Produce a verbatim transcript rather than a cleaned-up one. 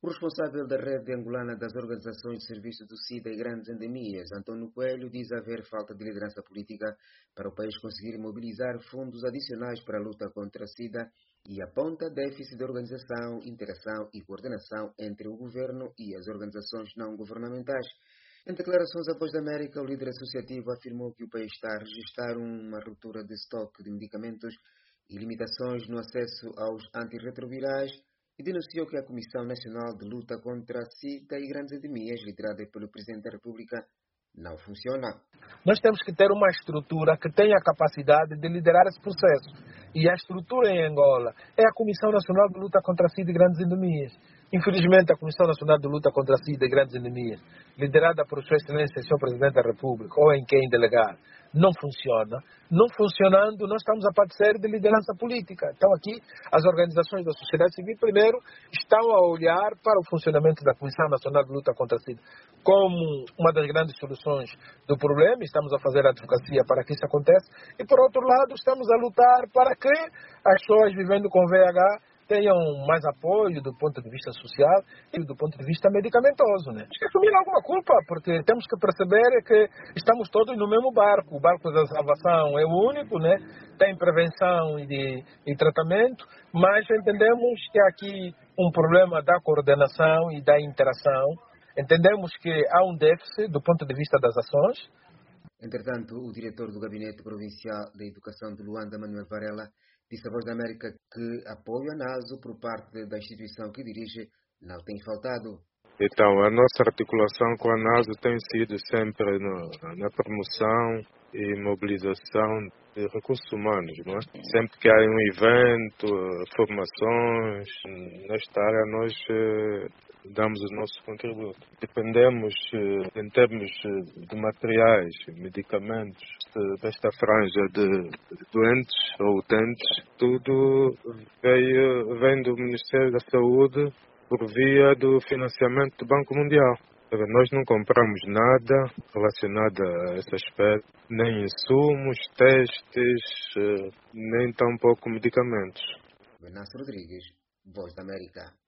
O responsável da rede angolana das organizações de serviço do SIDA e grandes endemias, António Coelho, diz haver falta de liderança política para o país conseguir mobilizar fundos adicionais para a luta contra a SIDA e aponta déficit de organização, interação e coordenação entre o governo e as organizações não governamentais. Em declarações à Voz da América, o líder associativo afirmou que o país está a registrar uma ruptura de estoque de medicamentos e limitações no acesso aos antirretrovirais e denunciou que a Comissão Nacional de Luta contra a SIDA e grandes endemias, liderada pelo Presidente da República, não funciona. Nós temos que ter uma estrutura que tenha a capacidade de liderar esse processo. E a estrutura em Angola é a Comissão Nacional de Luta contra a SIDA e grandes endemias. Infelizmente, a Comissão Nacional de Luta contra a SIDA e grandes endemias, liderada por Sua Excelência, senhor Presidente da República, ou em quem delegar, não funciona. Não funcionando, nós estamos a padecer de liderança política. Então aqui, as organizações da sociedade civil, primeiro, estão a olhar para o funcionamento da Comissão Nacional de Luta contra a SIDA como uma das grandes soluções do problema. Estamos a fazer a advocacia para que isso aconteça. E, por outro lado, estamos a lutar para que as pessoas vivendo com V I H tenham mais apoio do ponto de vista social e do ponto de vista medicamentoso, né? Temos que assumir alguma culpa, porque temos que perceber que estamos todos no mesmo barco. O barco da salvação é o único, né? Tem prevenção e, de, e tratamento, mas entendemos que há aqui um problema da coordenação e da interação. Entendemos que há um déficit do ponto de vista das ações. Entretanto, o diretor do Gabinete Provincial da Educação de Luanda, Manuel Varela, disse à Voz da América que apoio à NASO por parte da instituição que dirige não tem faltado. Então, a nossa articulação com a NASO tem sido sempre no, na promoção e mobilização de recursos humanos, não é? Sempre que há um evento, formações, nesta área nós eh, damos o nosso contributo. Dependemos, eh, em termos de materiais, medicamentos, de, desta franja de, de doentes ou utentes, tudo veio, vem do Ministério da Saúde por via do financiamento do Banco Mundial. Nós não compramos nada relacionado a esse aspecto, nem insumos, testes, nem tampouco medicamentos. Venâncio Rodrigues, Voz da América.